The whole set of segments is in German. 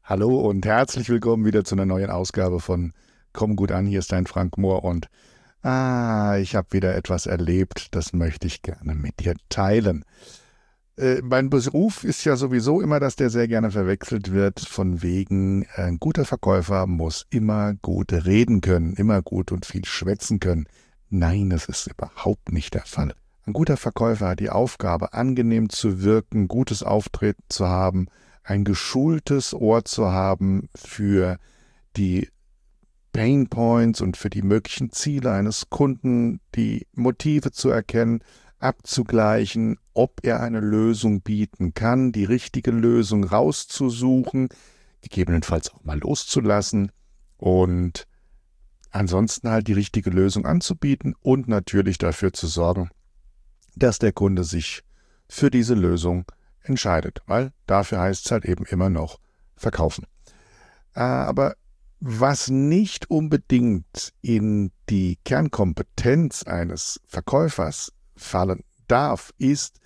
Hallo und herzlich willkommen wieder zu einer neuen Ausgabe von Komm gut an. Hier ist dein Frank Mohr und ich habe wieder etwas erlebt, das möchte ich gerne mit dir teilen. Mein Beruf ist ja sowieso immer, dass der sehr gerne verwechselt wird, von wegen, ein guter Verkäufer muss immer gut reden können, immer gut und viel schwätzen können. Nein, das ist überhaupt nicht der Fall. Ein guter Verkäufer hat die Aufgabe, angenehm zu wirken, gutes Auftreten zu haben, ein geschultes Ohr zu haben für die Pain Points und für die möglichen Ziele eines Kunden, die Motive zu erkennen, abzugleichen, ob er eine Lösung bieten kann, die richtige Lösung rauszusuchen, gegebenenfalls auch mal loszulassen und ansonsten halt die richtige Lösung anzubieten und natürlich dafür zu sorgen, dass der Kunde sich für diese Lösung entscheidet, weil dafür heißt es halt eben immer noch verkaufen. Aber was nicht unbedingt in die Kernkompetenz eines Verkäufers fallen darf, ist,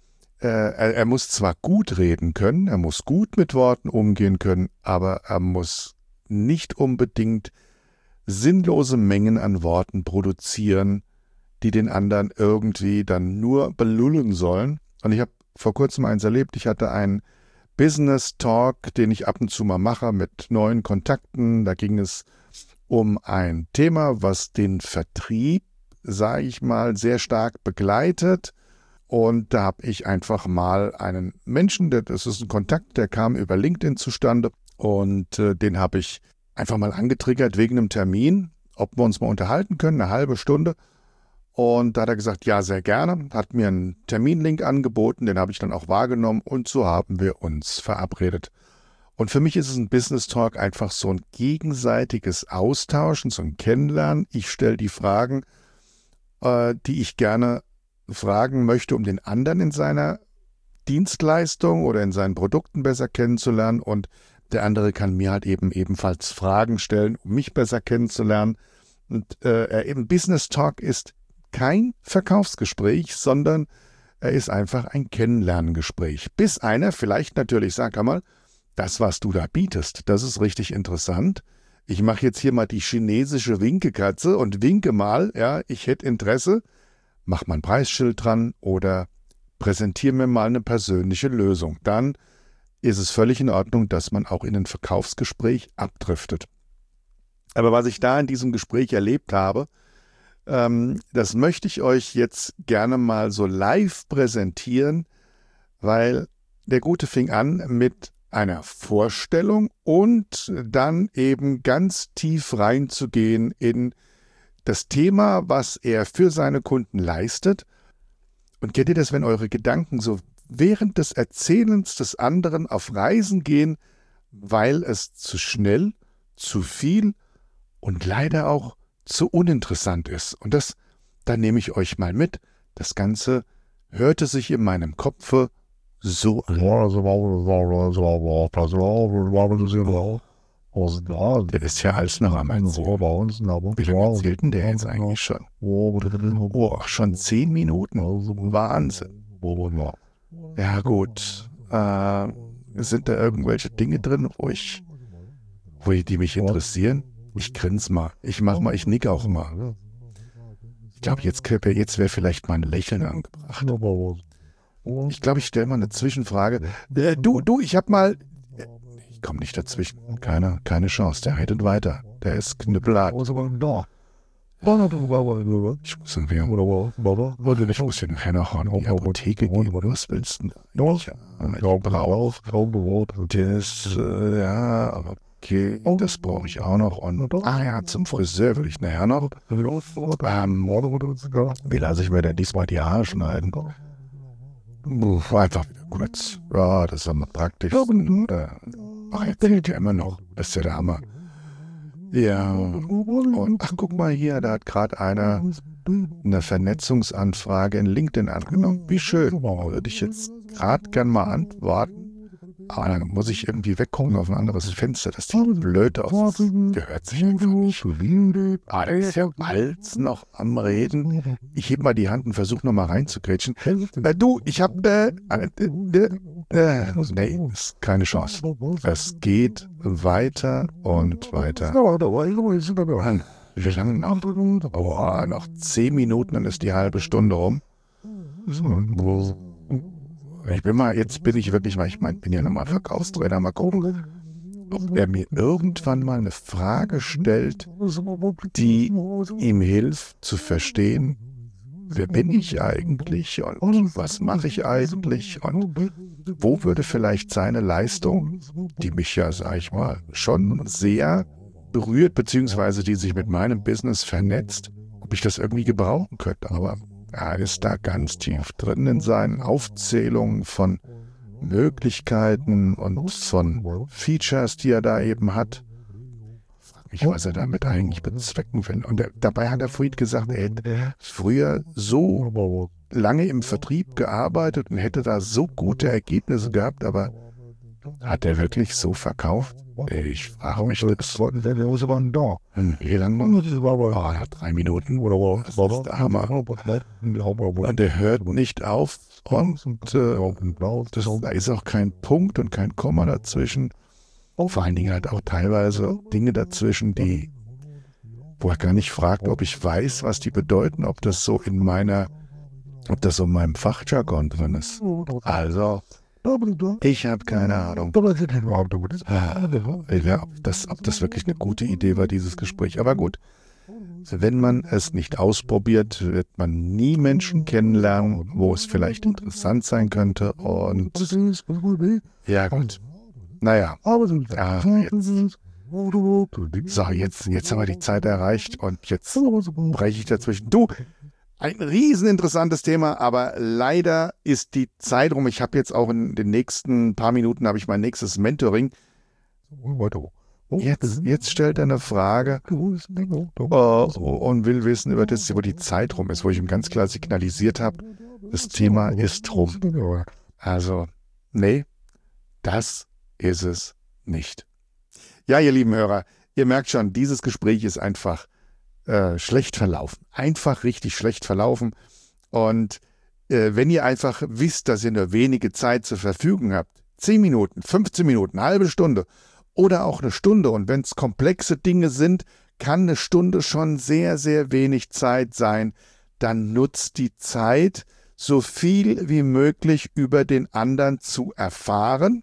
er muss zwar gut reden können, er muss gut mit Worten umgehen können, aber er muss nicht unbedingt sinnlose Mengen an Worten produzieren, die den anderen irgendwie dann nur belullen sollen. Und ich habe vor kurzem eins erlebt, ich hatte einen Business Talk, den ich ab und zu mal mache mit neuen Kontakten. Da ging es um ein Thema, was den Vertrieb, sage ich mal, sehr stark begleitet. Und da habe ich einfach mal einen Menschen, das ist ein Kontakt, der kam über LinkedIn zustande und den habe ich einfach mal angetriggert wegen einem Termin, ob wir uns mal unterhalten können, eine halbe Stunde. Und da hat er gesagt, ja, sehr gerne, hat mir einen Terminlink angeboten, den habe ich dann auch wahrgenommen und so haben wir uns verabredet. Und für mich ist es ein Business Talk einfach so ein gegenseitiges Austauschen, so ein Kennenlernen. Ich stelle die Fragen, die ich gerne fragen möchte, um den anderen in seiner Dienstleistung oder in seinen Produkten besser kennenzulernen und der andere kann mir halt ebenfalls Fragen stellen, um mich besser kennenzulernen. Und eben Business Talk ist kein Verkaufsgespräch, sondern er ist einfach ein Kennenlerngespräch. Bis einer vielleicht natürlich sagt, hör mal, das, was du da bietest, das ist richtig interessant. Ich mache jetzt hier mal die chinesische Winkekatze und winke mal, ja, ich hätte Interesse, mach mal ein Preisschild dran oder präsentiere mir mal eine persönliche Lösung. Dann ist es völlig in Ordnung, dass man auch in ein Verkaufsgespräch abdriftet. Aber was ich da in diesem Gespräch erlebt habe, das möchte ich euch jetzt gerne mal so live präsentieren, weil der Gute fing an mit einer Vorstellung und dann eben ganz tief reinzugehen in das Thema, was er für seine Kunden leistet. Und kennt ihr das, wenn eure Gedanken so während des Erzählens des anderen auf Reisen gehen, weil es zu schnell, zu viel und leider auch zu uninteressant ist. Und da nehme ich euch mal mit. Das Ganze hörte sich in meinem Kopfe so an. Der ist ja alles noch am Erzählen. Wie lange erzählt denn der jetzt eigentlich schon? Oh, schon 10 Minuten. Wahnsinn. Ja gut. Sind da irgendwelche Dinge drin, die mich interessieren? Ich grinse mal. Ich nicke auch mal. Ich glaube, jetzt wäre vielleicht mal ein Lächeln angebracht. Ich glaube, ich stelle mal eine Zwischenfrage. Ich hab mal. Ich komme nicht dazwischen. Keine Chance. Der redet weiter. Der ist knüppelhart. Ich muss ja nachher noch in die Apotheke gehen. Was willst du denn? Ich brauche das, ja, okay, das brauche ich auch noch. Und, ja, zum Friseur will ich nachher noch. Wie lasse ich mir denn diesmal die Haare schneiden? Einfach wieder kurz. Ja, das ist immer praktisch. Erzählt ja immer noch. Das ist ja der Hammer. Ja, und guck mal hier, da hat gerade einer eine Vernetzungsanfrage in LinkedIn angenommen. Wie schön. Würde ich jetzt gerade gern mal antworten. Aber dann muss ich irgendwie weggucken auf ein anderes Fenster. Das sieht blöd aus. Das gehört sich einfach nicht. Ah, der ist ja Hals noch am Reden. Ich heb mal die Hand und versuche nochmal reinzugrätschen. Du, ich hab... nee, ist keine Chance. Es geht weiter und weiter. Wie lange noch? Oh, noch 10 Minuten, dann ist die halbe Stunde rum. Jetzt bin ich wirklich mal, ich meine, bin ja nochmal Verkaufstrainer, mal gucken, ob er mir irgendwann mal eine Frage stellt, die ihm hilft zu verstehen, wer bin ich eigentlich und was mache ich eigentlich und wo würde vielleicht seine Leistung, die mich ja, sag ich mal, schon sehr berührt, beziehungsweise die sich mit meinem Business vernetzt, ob ich das irgendwie gebrauchen könnte, aber er ist da ganz tief drin in seinen Aufzählungen von Möglichkeiten und von Features, die er da eben hat. Ich frage mich, was er damit eigentlich bezwecken will. Und dabei hat er vorhin gesagt, er hätte früher so lange im Vertrieb gearbeitet und hätte da so gute Ergebnisse gehabt, aber hat er wirklich so verkauft? Ich frage mich das. Wie lange noch? Oh, 3 Minuten. Das ist der Hammer. Und der hört nicht auf. Und da ist auch kein Punkt und kein Komma dazwischen. Vor allen Dingen halt auch teilweise Dinge dazwischen, wo er gar nicht fragt, ob ich weiß, was die bedeuten, ob das so in meinem Fachjargon drin ist. Also, ich habe keine Ahnung, ob das wirklich eine gute Idee war, dieses Gespräch. Aber gut, wenn man es nicht ausprobiert, wird man nie Menschen kennenlernen, wo es vielleicht interessant sein könnte. Und ja gut, naja, jetzt haben wir die Zeit erreicht und jetzt breche ich dazwischen. Du, ein rieseninteressantes Thema, aber leider ist die Zeit rum. Ich habe jetzt auch in den nächsten paar Minuten mein nächstes Mentoring. Jetzt stellt er eine Frage und will wissen über das, wo die Zeit rum ist, wo ich ihm ganz klar signalisiert habe, das Thema ist rum. Also, nee, das ist es nicht. Ja, ihr lieben Hörer, ihr merkt schon, dieses Gespräch ist einfach schlecht verlaufen. Einfach richtig schlecht verlaufen. Und wenn ihr einfach wisst, dass ihr nur wenige Zeit zur Verfügung habt, 10 Minuten, 15 Minuten, eine halbe Stunde oder auch eine Stunde, und wenn es komplexe Dinge sind, kann eine Stunde schon sehr, sehr wenig Zeit sein, dann nutzt die Zeit, so viel wie möglich über den anderen zu erfahren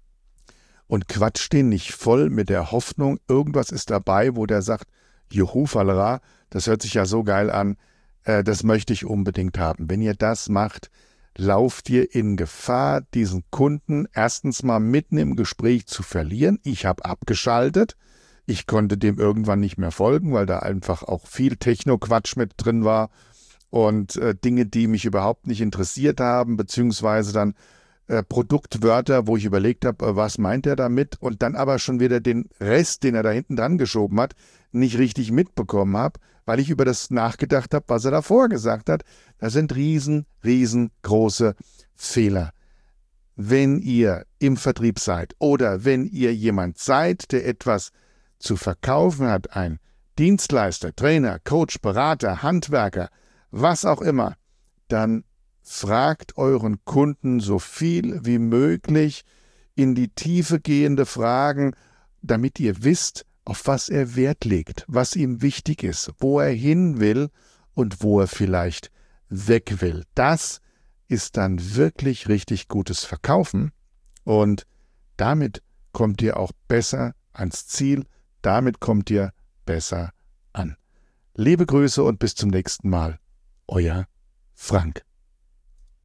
und quatscht den nicht voll mit der Hoffnung, irgendwas ist dabei, wo der sagt, Juhu, Fallera, das hört sich ja so geil an, das möchte ich unbedingt haben. Wenn ihr das macht, lauft ihr in Gefahr, diesen Kunden erstens mal mitten im Gespräch zu verlieren. Ich habe abgeschaltet. Ich konnte dem irgendwann nicht mehr folgen, weil da einfach auch viel Techno-Quatsch mit drin war und Dinge, die mich überhaupt nicht interessiert haben, beziehungsweise dann Produktwörter, wo ich überlegt habe, was meint er damit, und dann aber schon wieder den Rest, den er da hinten dran geschoben hat, nicht richtig mitbekommen habe, weil ich über das nachgedacht habe, was er davor gesagt hat. Das sind riesengroße Fehler. Wenn ihr im Vertrieb seid oder wenn ihr jemand seid, der etwas zu verkaufen hat, ein Dienstleister, Trainer, Coach, Berater, Handwerker, was auch immer, dann fragt euren Kunden so viel wie möglich in die Tiefe gehende Fragen, damit ihr wisst, auf was er Wert legt, was ihm wichtig ist, wo er hin will und wo er vielleicht weg will. Das ist dann wirklich richtig gutes Verkaufen, und damit kommt ihr auch besser ans Ziel, damit kommt ihr besser an. Liebe Grüße und bis zum nächsten Mal. Euer Frank.